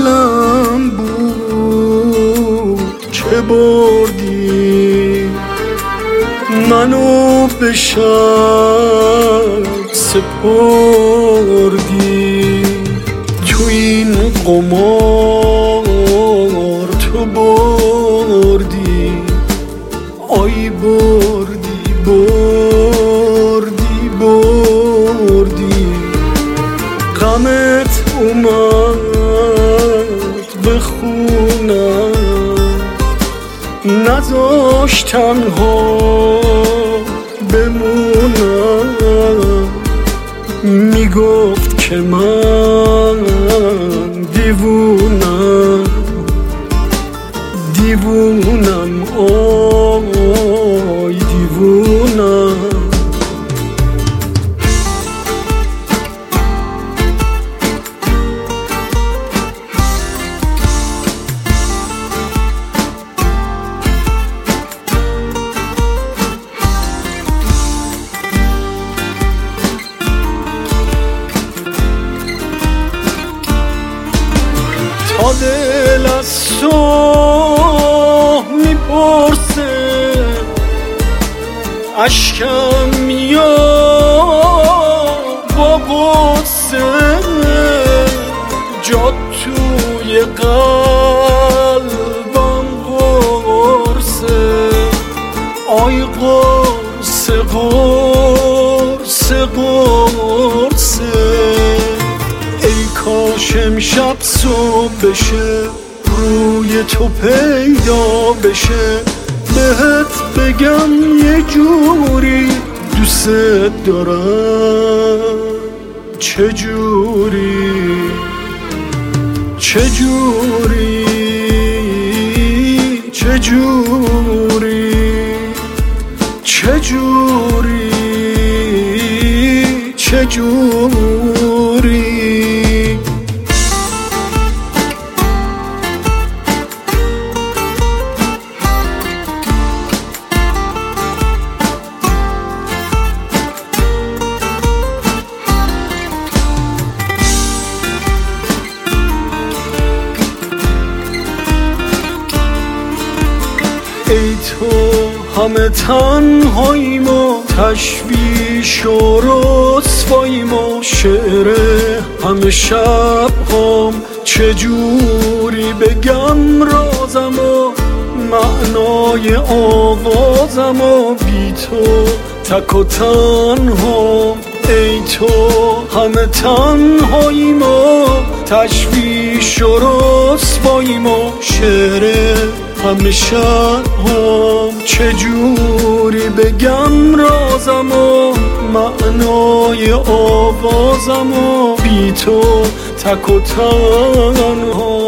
دلم بود که بردی، منو به شب سپردی. تو این قمار تو بردی، آی بردی بردی بردی. غمت اومد به خونم، نذاشت تنها بمونم. میگفت که من دیوونم، دیوونم آی دیوونم. تا دل از تو میپرسه، اشکم میاد با غصه. جا توی قلبم قرصه، آی قرصه قرصه قرصه. ای کاش امشب صبح بشه، روی تو پیدا بشه، بهت بگم یه جوری دوست دارم. چجوری چجوری چجوری چجوری چجوری. ای تو همه تنهاییم و تشویش و رسواییم و شعر همه شب هم. چجوری بگم رازم و معنای آوازم و بی تو تک و تنها. ای تو همه تنهاییم و تشویش و رسواییم و شعر همه شب هم. چجوری بگم رازم و معنای آوازم و بی تو تک و تنها.